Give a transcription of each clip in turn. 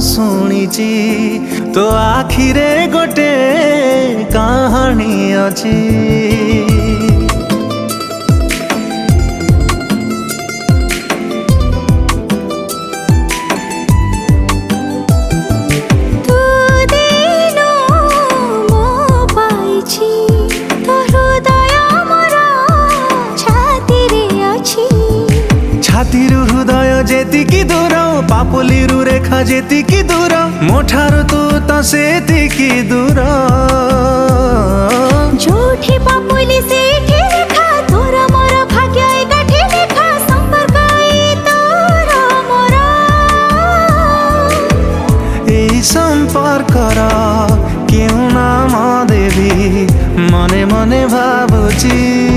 शुणिची तो आखिरे गोटे कहानी अछि। छातीरु हृदय जेतिकी दूर पापुलीरु रेखा जेतिकी दूर मोठारु तू तो सेतिकी दूर। जोठी पापुली सेठी रेखा तोर मोर भाग्य एकाठी लेखा संपर्क तोर मोर। एई संपर्कर केउ नाम देवी मने मने भाबुची।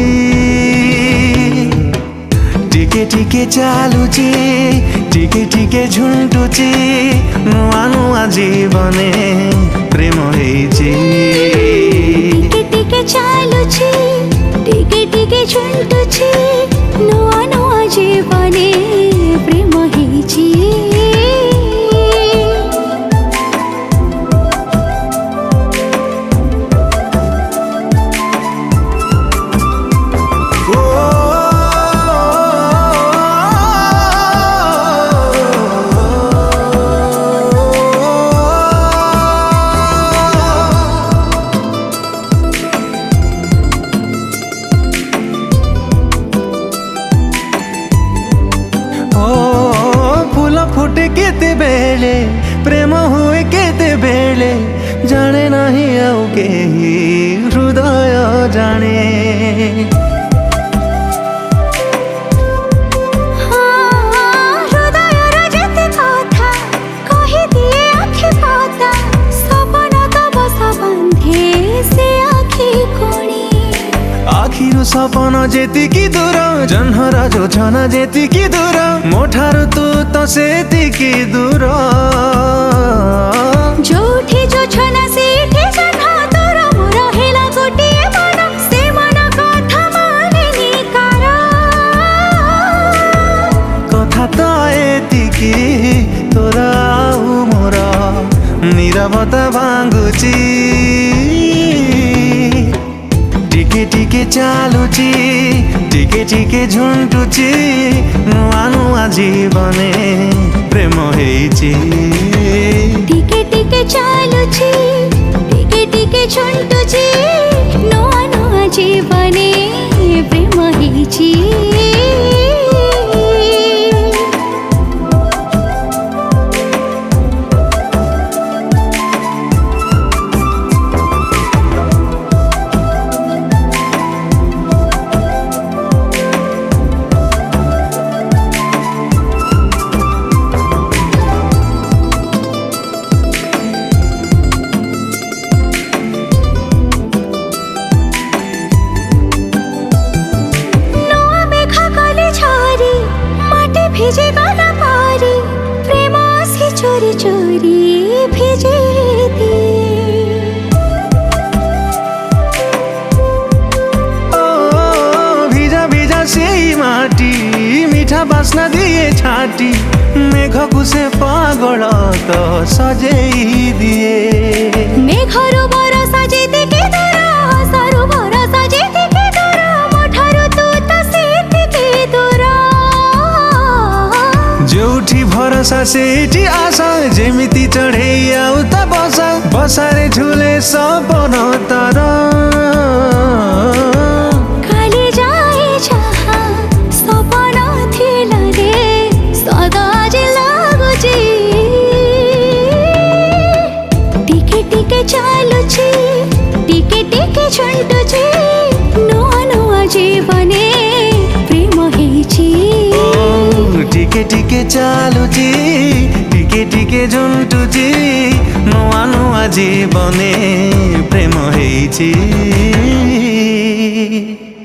टिके टिके चालुची टिके टिके झुंटुची नुआ नुआ जीवने प्रेम हेइची। टिके टिके चालुची टिके टिके झुंटुची नुआ नुआ जीवने प्रेम हेइची। फुटे केते बेले प्रेम हुए केते बेले जाने नहीं आउ केही हृदय जाने। आखिरु सपन जेतिकी दूर जन्हरा जोछना जेतिकी दूर मोठारु तू तो सेतिकी दूर। जोठी जोछना सेठी जन्हा तोर मोर हेला गोटिए मन से मन कथा मानिनी कार। कथा तो एतिकी तोर आउ मोर नीरवता भांगुची। टिके टिके चालुची टिके टिके झुंटुची नुआ नुआ जीवने प्रेम हेइची। टिके टिके चालुची टिके टिके झुंटुची नुआ नुआ जीवने प्रेम हेइची। भेजे गाना पारी प्रेम से चोरी चोरी भेजे भिजा भिजा से माटी मीठा बासना दिए छाटी मेघ से पागल तो सजेई दिए। मेघर बरसा जेतिकी दूर सरू भरसा जेतिकी दूर मोठारु तू तो सेतिकी दूर। जोठी भरोसा सेठी आशा जेमिति चढ़े आउ त बसा बसारे झुले सपन तर। खाली जाए जहाँ सपन थिला रे सदा जे लागुची। टिके टिके चालुची टिके टिके झुंटुची नुआ नुआ जीवने प्रेम हेइची। टिके टिके चालुची टिके टिके झुंटुची नुआ नुआ जीवने प्रेम हेइची।